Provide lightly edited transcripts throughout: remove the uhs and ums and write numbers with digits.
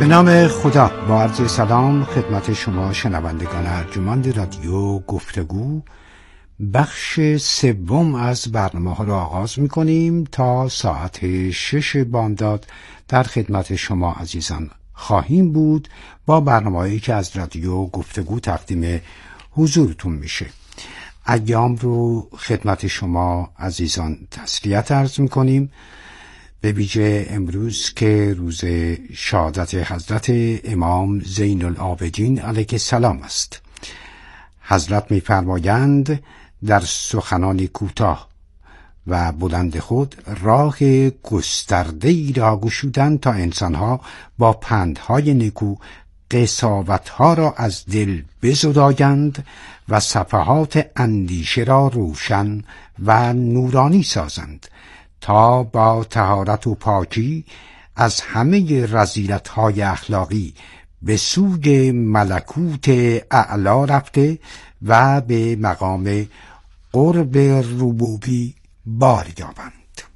نام خدا. با عرض سلام خدمت شما شنوندگان ارجمند رادیو گفتگو، بخش سوم از برنامه ها را آغاز می کنیم. تا ساعت 6 بامداد در خدمت شما عزیزان خواهیم بود با برنامه‌ای که از رادیو گفتگو تقدیم حضورتون میشه. ایام رو خدمت شما عزیزان تسلیت عرض می کنیم، به ویژه امروز که روز شهادت حضرت امام زین العابدین علیه السلام است. حضرت می‌فرمایند در سخنان کوتاه و بلند خود راه گسترده‌ای را گشودند تا انسانها با پندهای نیکو قساوتها را از دل بزدایند و صفحات اندیشه را روشن و نورانی سازند تا با طهارت و پاکی از همه رذیلت‌های اخلاقی به سوی ملکوت اعلا رفته و به مقام قرب ربوبی بار یابند.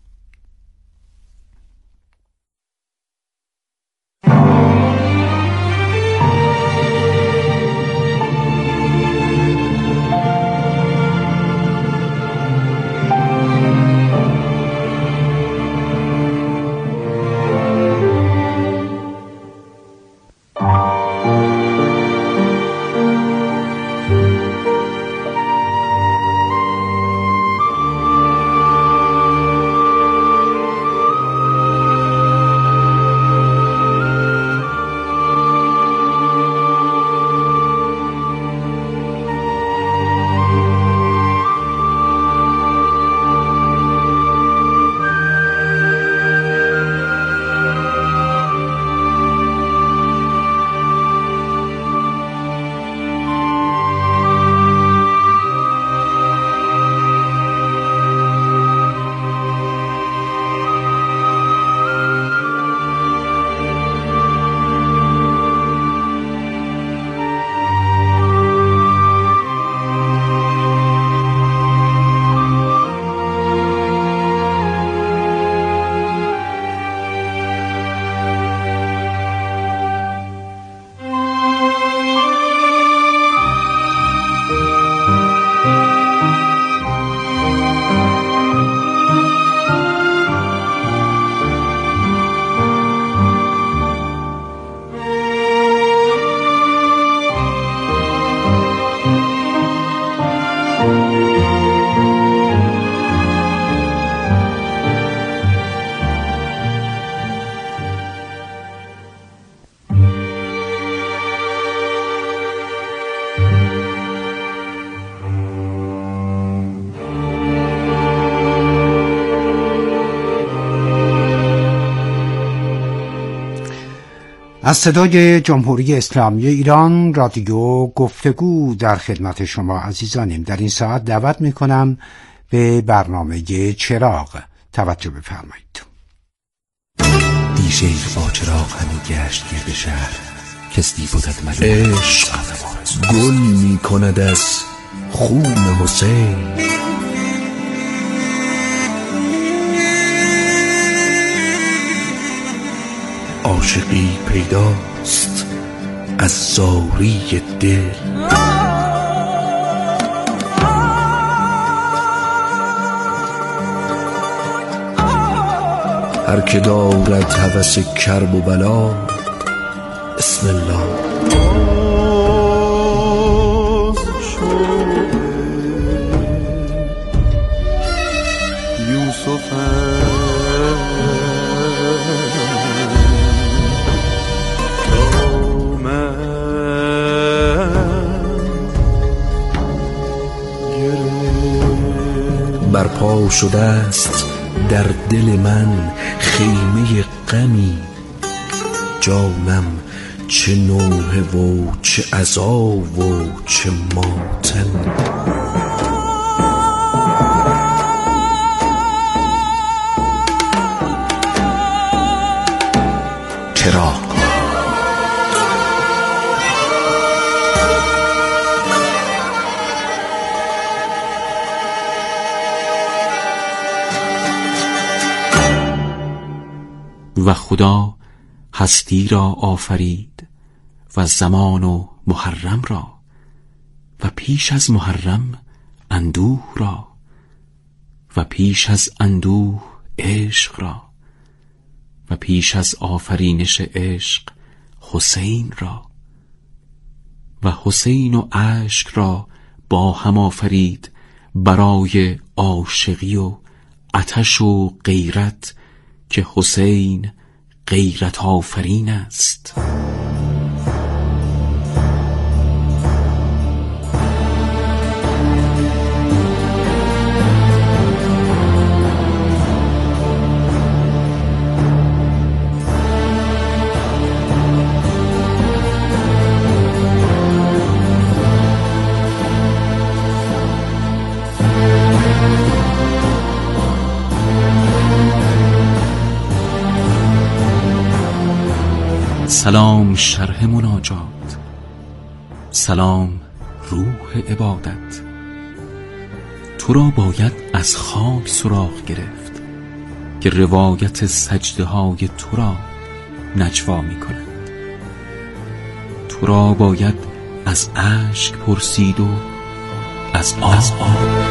از صدای جمهوری اسلامی ایران رادیو گفتگو در خدمت شما عزیزانیم. در این ساعت دعوت میکنم به برنامه چراغ توجه بفرمایید. دیشیخ با چراغ همی گشت گرد شهر، کسی بودد ملوم عشق گل می کند از خون حسین. عاشقی پیداست از زاری دل، هر که دارد هوس کرب و بلا بسم الله. یوسف برپا شده است در دل من خیمه غمی، جانم چه نوحه و چه عذاب و چه ماتم. چرا و خدا هستی را آفرید و زمان و محرم را، و پیش از محرم اندوه را، و پیش از اندوه عشق را، و پیش از آفرینش عشق حسین را، و حسین و اشک را با هم آفرید برای عاشقی و آتش و غیرت، که حسین غیرت آفرین است. سلام شرح مناجات، سلام روح عبادت. تو را باید از خاک سراغ گرفت که روایت سجده های تو را نجوا می کند. تو را باید از اشک پرسید و از آب.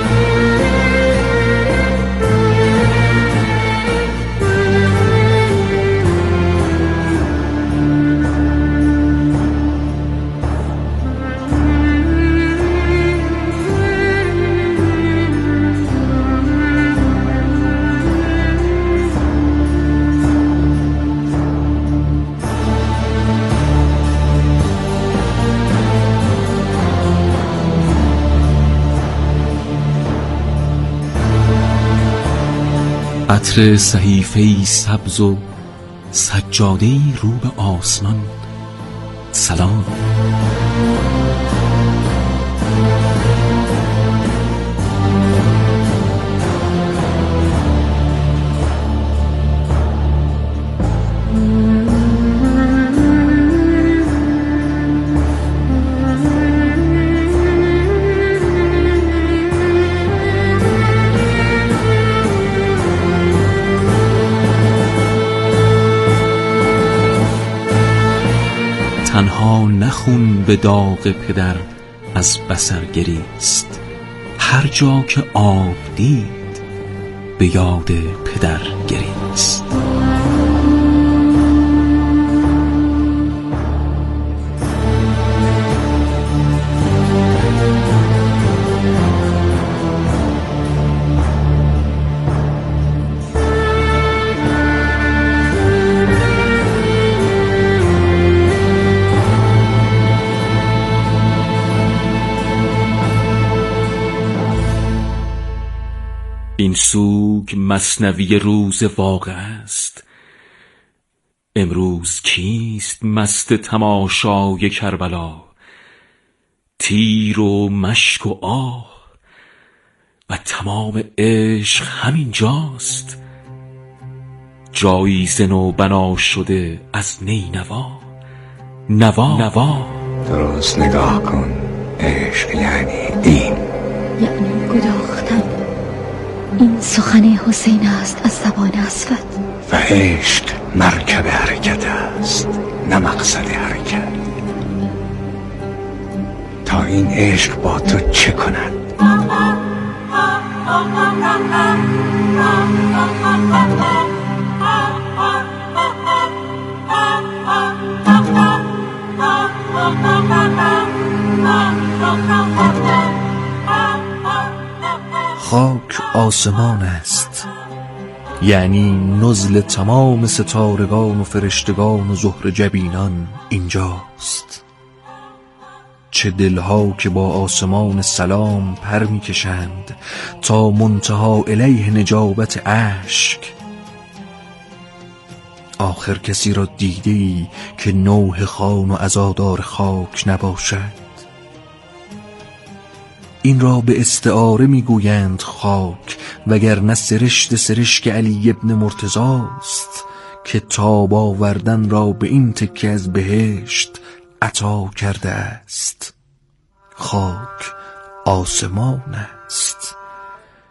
عطر صحیفه‌ای سبز و سجاده‌ای رو به آسمان، سلام. تنها نخون به داغ پدر از بصر گریست، هر جا که آب دید به یاد پدر گریست. این سوگ مثنوی روز واقع است. امروز کیست مست تماشای کربلا؟ تیر و مشک و آه و تمام عشق همین جاست. جایی ز نو بنا شده از نینوا، نوا. درست نگاه کن، عشق یعنی این، یعنی گداختن. این سخن حسین است از زبان اسود. و عشق مرکب حرکت است، نه مقصد حرکت. تا این عشق با تو چه کند؟ خاک آسمان است، یعنی نزل تمام ستارگان و فرشتگان و زهر جبینان اینجاست. چه دلها که با آسمان سلام پر میکشند تا منتها الیه نجابت اشک. آخر کسی را دیدی که نوح خان و عزادار خاک نباشد؟ این را به استعاره میگویند خاک، وگرنه سرشک علی ابن مرتضاست که تاب آوردن را به این تکه از بهشت عطا کرده است. خاک آسمان است،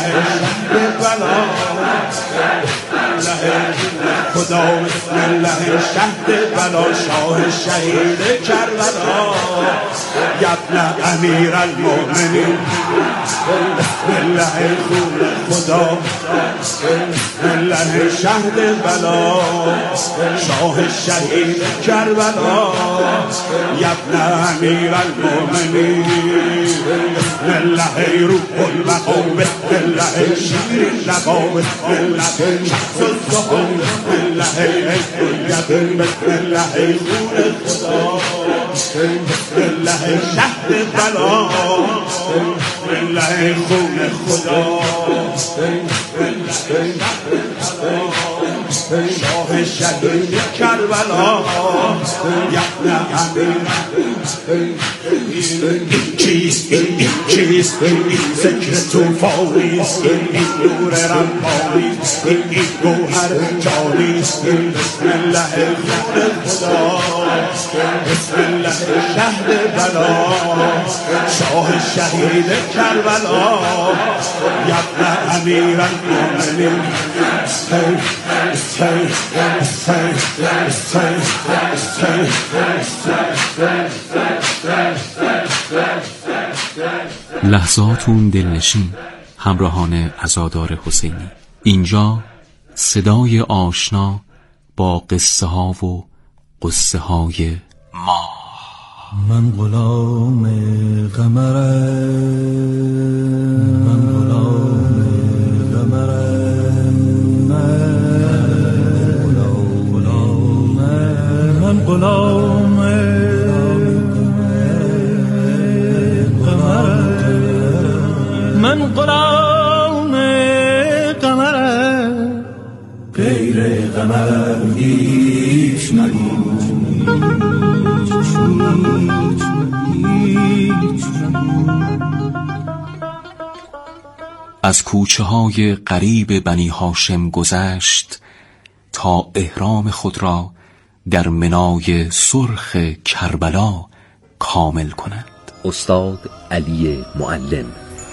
شهد بلا خدا بسم الله شهد بلا شاه شهید کربلا یبن امیر المؤمنین بسم الله خدا بسم الله شهد بلا شاه شهید کربلا یبن امیر المؤمنین بسم الله روح المقام بسم الله شیرین لقا بسم الله شخص الزهان بسم الله یدن بسم الله خون خدا بسم الله شهد بلا بسم الله خون خدا شاه شهید کربلا یبن امیر چیست این چیست این ذکر توفانیست این نور ربانیست این گوهر جانیست بسم الله خدا بسم الله شهد بلا شاه شهید کربلا یبن امیر المؤمنین لحظاتون دلنشین، همراهان عزادار حسینی. اینجا صدای آشنا با قصه ها و قصه های ما. من غلام قمرم، من غلام قمرم، من غلام من غلام قمرم، غیر قمرم هیچ نگو. از کوچه های غریب بنی هاشم گذشت تا احرام خود را در منای سرخ کربلا کامل کند. استاد علی معلم.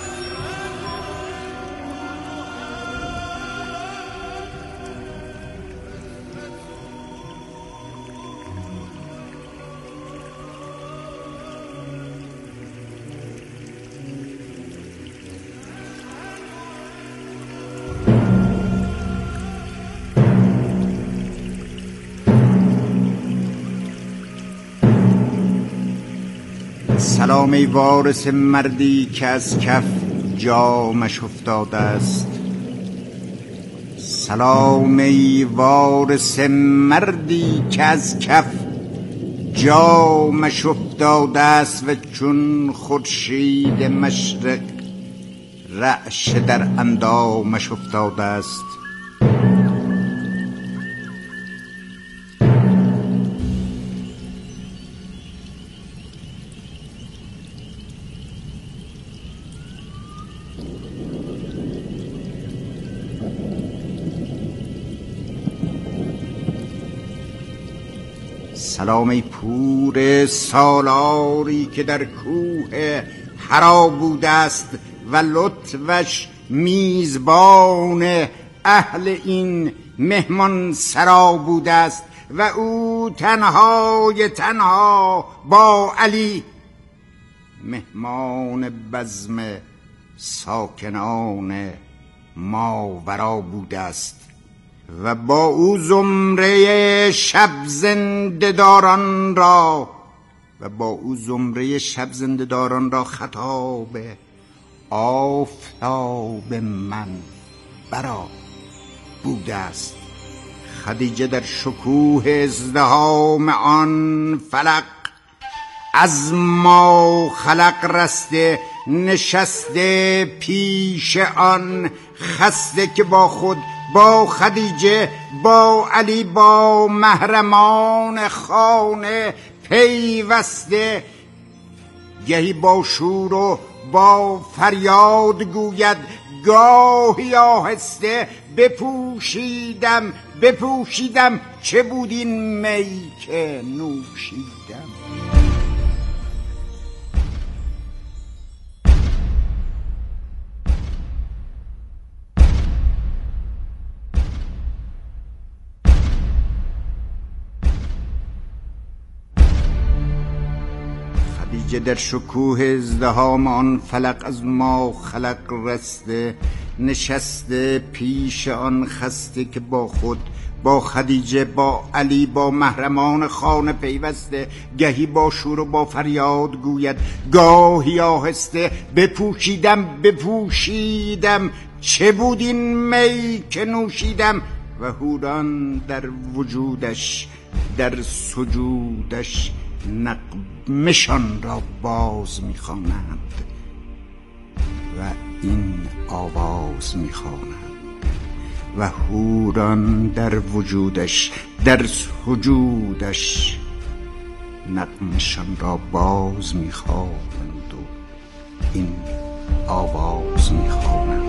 سلام ای وارث مردی که از کف جامش افتاده است. سلام ای وارث مردی که از کف جامش افتاده است و چون خورشید مشرق رعش در اندامش افتاده است. سلام ای پور سالاری که در کوه حرا بوده است و لطفش میزبان اهل این مهمان سرا بوده است و او تنهای تنها با علی مهمان بزم ساکنان ماورا بوده است و با او زمره شب زنده‌داران را خطاب آفتاب من برا بوده است. خدیجه در شکوه ازدحام آن فلق از ما خلق رسته نشسته پیش آن خسته که با خود با خدیجه با علی با محرمان خانه پیوسته گهی با شور و با فریاد گوید گاهی آهسته بپوشیدم چه بود این می که نوشیدم. خدیجه در شکوه ازدحام آن فلق از ما خلق رسته، نشسته پیش آن خسته که با خود، با خدیجه، با علی، با محرمان خانه پیوسته. گهی با شور و با فریاد گوید، گاهی آهسته، بپوشیدم چه بود این می که نوشیدم. و حوران در وجودش، در سجودش، نغمه‌شان را باز می‌خوانند و این آواز می‌خوانند. و حوران در وجودش، در سجودش، نغمه‌شان را باز می‌خوانند و این آواز می‌خوانند.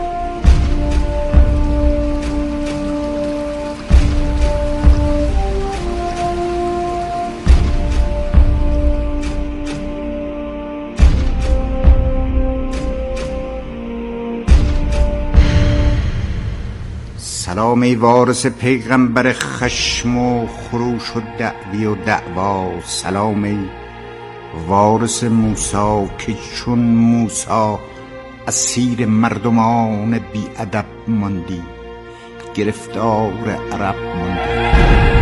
سلام ای وارث پیغمبر خشم و خروش و دعوی و دعوا. سلام ای وارث موسی که چون موسی اسیر مردمان بی ادب ماندی، گرفتار عرب ماندی.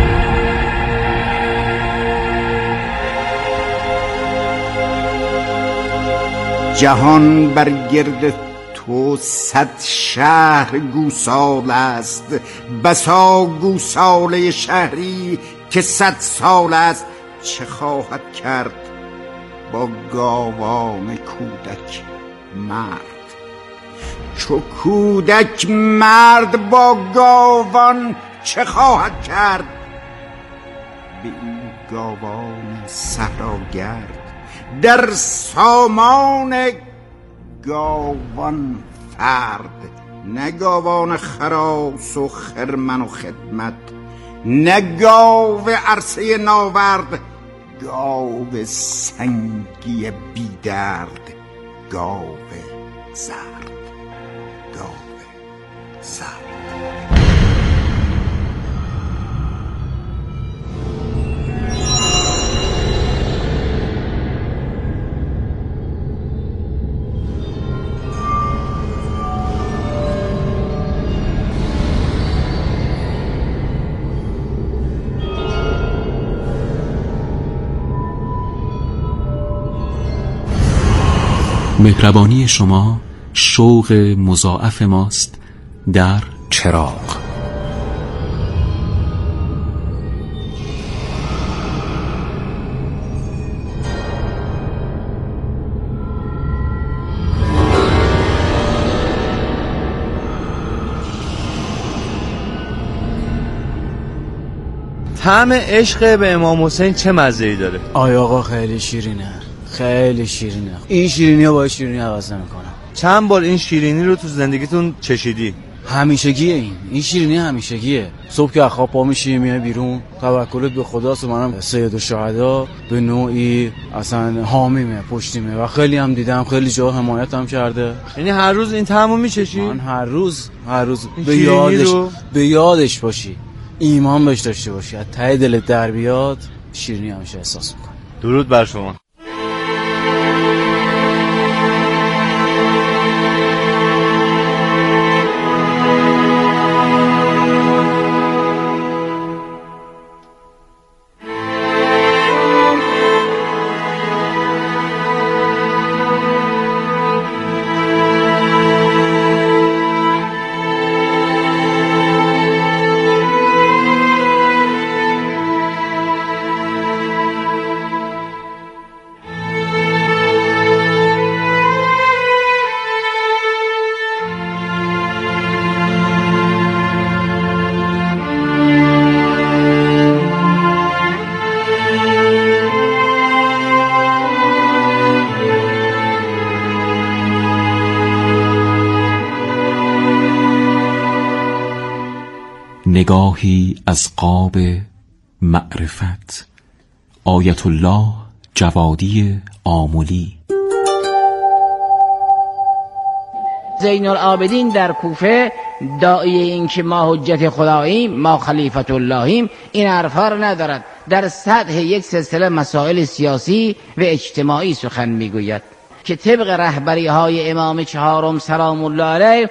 جهان بر گرد تو 100 شهر گوسال است، بسا گوساله شهری که 100 سال است. چه خواهد کرد با گاوان کودک مرد؟ چو کودک مرد با گاوان چه خواهد کرد؟ به این گاوان صحراگرد در سامان گاوان فرد، نه گاوان خراس و خرمن و خدمت، نه گاو عرصه ناورد، گاو سنگی بیدرد، گاو زرد، گاو زرد. مهربانی شما شوق مضاعف ماست در چراغ. طعم عشق به امام حسین چه مزه‌ای داره؟ آی آقا خیلی شیرینه، خیلی شیرینه. این شیرینی رو با شیرینی عوض نمی‌کنم. چند بار این شیرینی رو تو زندگیتون چشیدی؟ همیشگیه این شیرینی همیشگیه. صبح که خواب پا میشی میای بیرون، توکلت به خداست. منم سید الشهدا به نوعی اصلا حامیمه، پشتیمه و خیلی هم دیدم خیلی جا حمایتم کرده. یعنی هر روز این طعمو میچشی؟ من هر روز به یادش باشی، ایمان بهش داشته باشی، از ته دلت در بیاد، شیرینی همیشه احساس میکنی. درود بر شما. نگاهی از قاب معرفت. آیت الله جوادی آملی. زین العابدین در کوفه داعیه این که ما حجت خداییم، ما خلیفت اللهیم، این حرفا رو ندارد. در سطح یک سلسله مسائل سیاسی و اجتماعی سخن میگوید که طبق رهبری های امام چهارم سلام الله علیه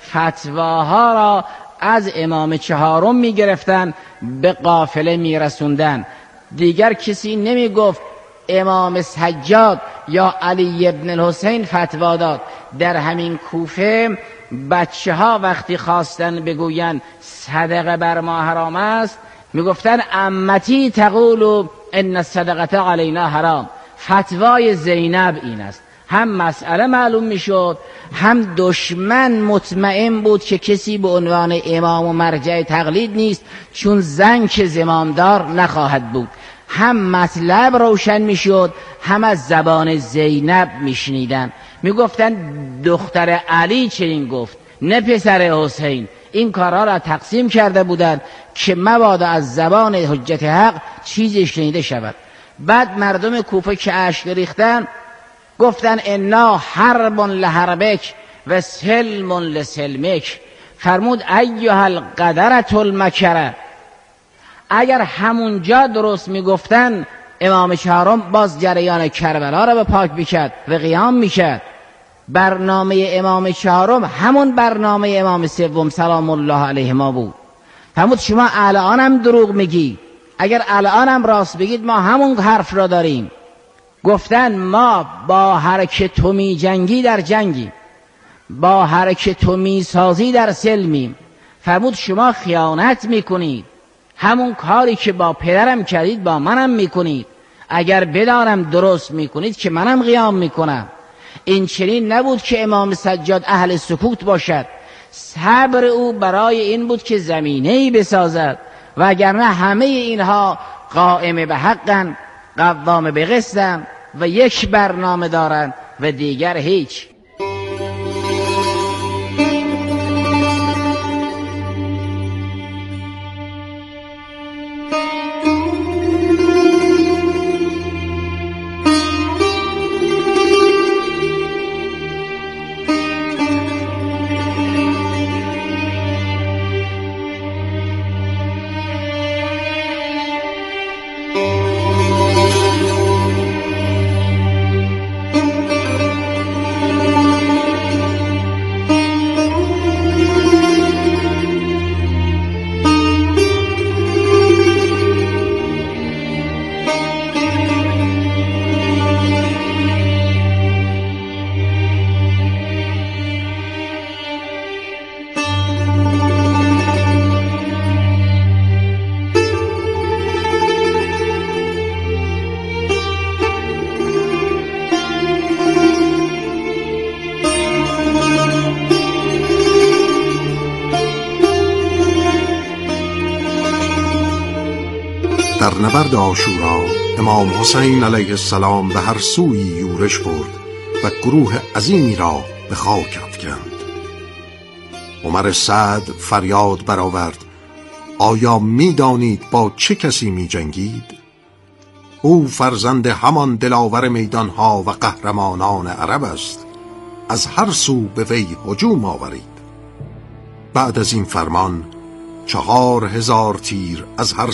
فتواها را از امام چهارم میگرفتن به قافله میرسوندن. دیگر کسی نمیگفت امام سجاد یا علی ابن الحسین فتوا داد. در همین کوفه بچه ها وقتی خواستن بگوین صدقه بر ما حرام است میگفتن عمتی تقول ان الصدقه علینا حرام. فتوای زینب این است. هم مسئله معلوم میشد، هم دشمن مطمئن بود که کسی به عنوان امام و مرجع تقلید نیست چون زن که زمامدار نخواهد بود. هم مطلب روشن میشد، هم از زبان زینب میشنیدن. میگفتن دختر علی چنین گفت نه پسر حسین. این کارها را تقسیم کرده بودند که مبادا از زبان حجت حق چیزی شنیده شود. بعد مردم کوفه که اشک ریختن گفتن انا حرب لحربک و سلم لسلمک. فرمود ایها القدرة المکره. اگر همونجا درست میگفتن امام چهارم باز جریان کربلا را به پاک میکرد و قیام میکرد. برنامه امام چهارم همون برنامه امام سوم سلام الله علیهما بود. فرمود شما الانم دروغ میگی، اگر الانم راست بگید ما همون حرف را داریم. گفتن ما با هر که تو می جنگی در جنگیم، با هر که تو می سازی در سلمیم. فرمود شما خیانت میکنید، همون کاری که با پدرم کردید با منم میکنید. اگر بدانم درست میکنید که منم قیام میکنم. این چنین نبود که امام سجاد اهل سکوت باشد. صبر او برای این بود که زمینه‌ای بسازد، وگرنه همه اینها قائم به حقن، قوام به قسطن و یک برنامه دارند و دیگر هیچ. در نبرد عاشورا امام حسین علیه السلام به هر سوی یورش برد و گروه عظیمی را به خاک افکند. عمر سعد فریاد برآورد آیا می دانید با چه کسی می جنگید؟ او فرزند همان دلاور میدانها و قهرمانان عرب است. از هر سو به وی هجوم آورید. بعد از این فرمان 4000 تیر از هر